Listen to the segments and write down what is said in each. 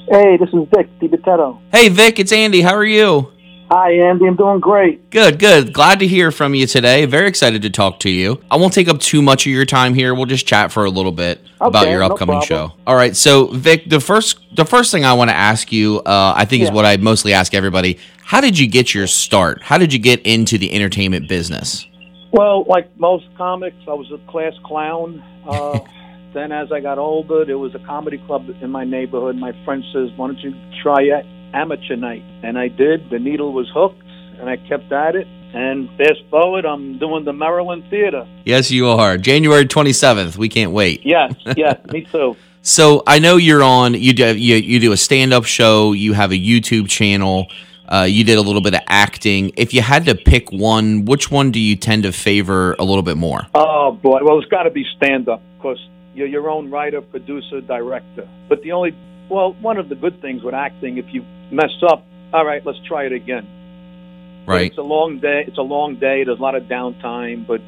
Hey, this is Vic DiBitetto. Hey, Vic, it's Andy. How are you? Hi, Andy. I'm doing great. Good. Glad to hear from you today. Very excited to talk to you. I won't take up too much of your time here. We'll just chat for a little bit about your upcoming show. All right. So, Vic, the first thing I want to ask you, I think is what I mostly ask everybody. How did you get your start? How did you get into the entertainment business? Well, like most comics, I was a class clown. Then as I got older, there was a comedy club in my neighborhood. My friend says, why don't you try amateur night? And I did. The needle was hooked, and I kept at it. And fast forward, I'm doing the Maryland Theater. Yes, you are. January 27th. We can't wait. Yes, me too. So I know you're on. You do a stand-up show. You have a YouTube channel. You did a little bit of acting. If you had to pick one, which one do you tend to favor a little bit more? Oh, boy. Well, it's got to be stand-up, because you're your own writer, producer, director. But one of the good things with acting, if you mess up, all right, let's try it again. Right. It's a long day. There's a lot of downtime, but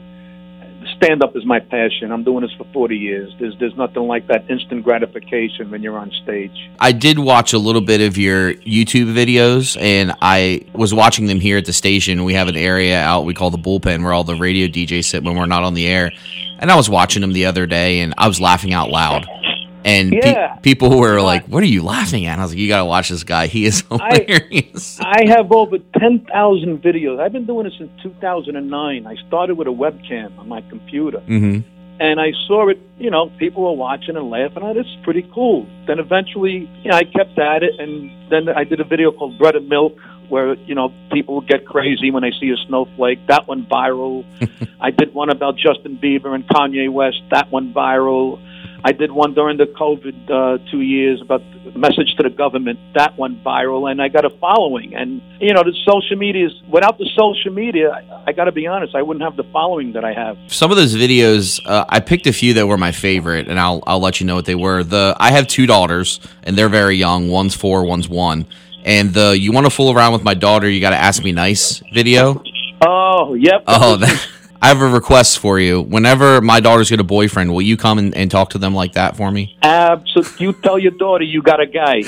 stand-up is my passion. I'm doing this for 40 years. There's nothing like that instant gratification when you're on stage. I did watch a little bit of your YouTube videos, and I was watching them here at the station. We have an area out we call the bullpen where all the radio DJs sit when we're not on the air. And I was watching them the other day, and I was laughing out loud. And people were like, what are you laughing at? And I was like, you got to watch this guy. He is hilarious. I have over 10,000 videos. I've been doing this since 2009. I started with a webcam on my computer. Mm-hmm. And I saw it, people were watching and laughing. Oh, this is pretty cool. Then eventually, I kept at it. And then I did a video called Bread and Milk, where, people get crazy when they see a snowflake. That went viral. I did one about Justin Bieber and Kanye West. That went viral. I did one during the COVID 2 years about the message to the government. That went viral, and I got a following. And, the social media without the social media, I got to be honest, I wouldn't have the following that I have. Some of those videos, I picked a few that were my favorite, and I'll let you know what they were. I have two daughters, and they're very young. One's 4, one's 1. And you want to fool around with my daughter, you got to ask me nice video. Oh, yep. I have a request for you. Whenever my daughters get a boyfriend, will you come and talk to them like that for me? Absolutely. You tell your daughter you got a guy.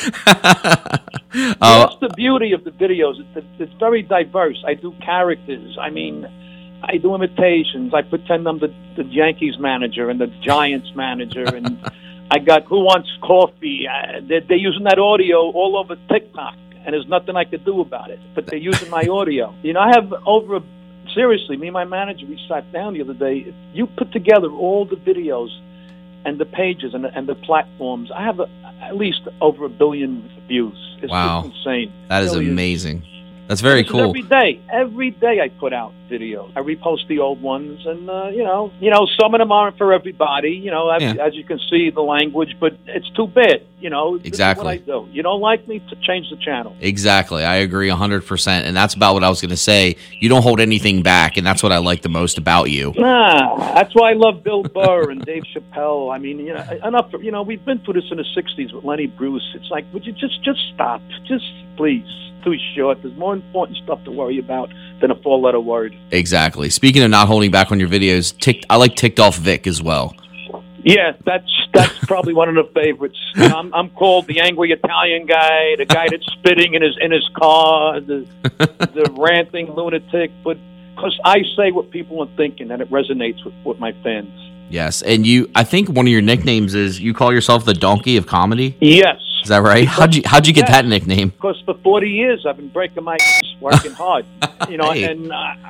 That's the beauty of the videos. It's very diverse. I do characters. I do imitations. I pretend I'm the Yankees manager and the Giants manager. And I got Who Wants Coffee. They're using that audio all over TikTok, and there's nothing I could do about it. But they're using my audio. I have Seriously, me and my manager, we sat down the other day. If you put together all the videos and the pages and the platforms, I have at least over 1 billion views. It's just insane. That is amazing. That's very cool. Every day I put out videos. I repost the old ones, and some of them aren't for everybody. As you can see, the language, but it's too bad. Exactly. This is what I do. You don't like me, to change the channel. Exactly, I agree 100%, and that's about what I was going to say. You don't hold anything back, and that's what I like the most about you. That's why I love Bill Burr and Dave Chappelle. Enough. We've been through this in the '60s with Lenny Bruce. It's like, would you just stop? Just please. Too short. There's more important stuff to worry about than a 4-letter word. Exactly. Speaking of not holding back on your videos, I like Ticked Off Vic as well. Yeah, that's probably one of the favorites. I'm called the angry Italian guy, the guy that's spitting in his car, the ranting lunatic. But because I say what people are thinking, and it resonates with my fans. Yes, and I think one of your nicknames is you call yourself the Donkey of Comedy. Yes. Is that right? How'd you get that nickname? Because for 40 years I've been breaking my ass, working hard, Hey. And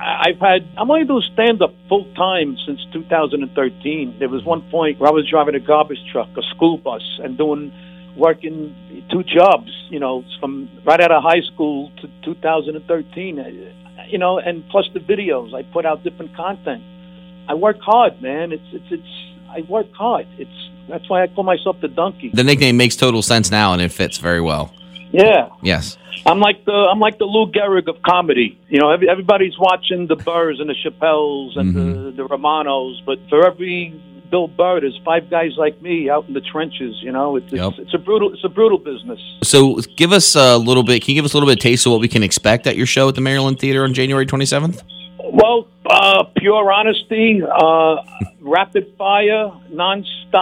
I'm only doing stand-up full time since 2013. There was one point where I was driving a garbage truck, a school bus, and working 2 jobs, from right out of high school to 2013, and plus the videos. I put out different content. I work hard, man. I work hard. That's why I call myself the Donkey. The nickname makes total sense now, and it fits very well. Yeah. Yes. I'm like the Lou Gehrig of comedy. Everybody's watching the Burrs and the Chappelles and the Romanos, but for every Bill Burr, there's 5 guys like me out in the trenches. It's a brutal business. So give us a little bit. Can you give us a little bit of taste of what we can expect at your show at the Maryland Theater on January 27th? Well, pure honesty, rapid fire, nonstop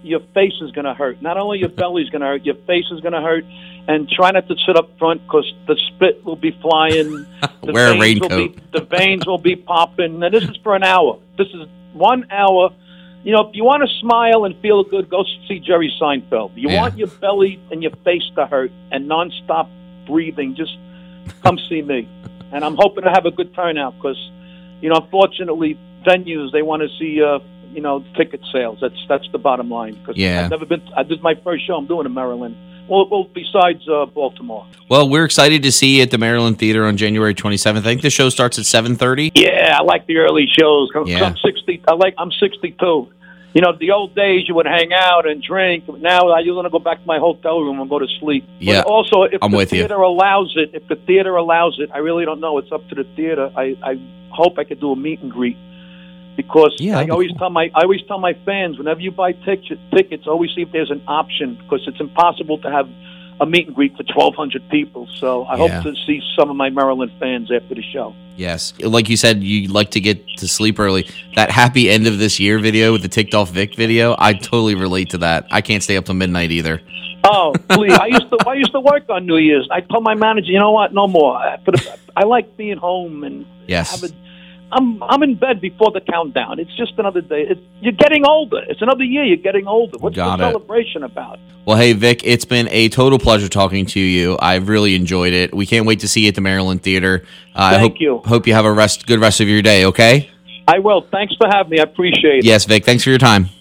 your face is going to hurt. Not only your belly's going to hurt, your face is going to hurt. And try not to sit up front because the spit will be flying. Wear a raincoat. The veins will be popping. And this is for an hour. This is 1 hour. You know, if you want to smile and feel good, go see Jerry Seinfeld. You want your belly and your face to hurt and nonstop breathing, just come see me. And I'm hoping to have a good turnout because, you know, unfortunately, venues, they want to see, you know, ticket sales. That's the bottom line. Because I've never been. This is my first show I'm doing in Maryland. Well, besides Baltimore. Well, we're excited to see you at the Maryland Theater on January 27th. I think the show starts at 7:30. Yeah, I like the early shows. I'm 60. I'm 62. You know, the old days you would hang out and drink. Now I want to go back to my hotel room and go to sleep. Yeah, but also, if the theater allows it, I really don't know. It's up to the theater. I hope I could do a meet and greet. Because I always tell my fans, whenever you buy tickets, always see if there's an option because it's impossible to have a meet and greet for 1,200 people. So I hope to see some of my Maryland fans after the show. Yes. Like you said, you like to get to sleep early. That happy end of this year video with the Ticked Off Vic video, I totally relate to that. I can't stay up till midnight either. Oh, please. I used to work on New Year's. I told my manager, you know what, no more. I like being home and I'm in bed before the countdown. It's just another day. You're getting older. It's another year. You're getting older. What's the celebration about? Well, hey, Vic, it's been a total pleasure talking to you. I've really enjoyed it. We can't wait to see you at the Maryland Theater. Thank you. Hope you have a good rest of your day, okay? I will. Thanks for having me. I appreciate it. Yes, Vic. Thanks for your time.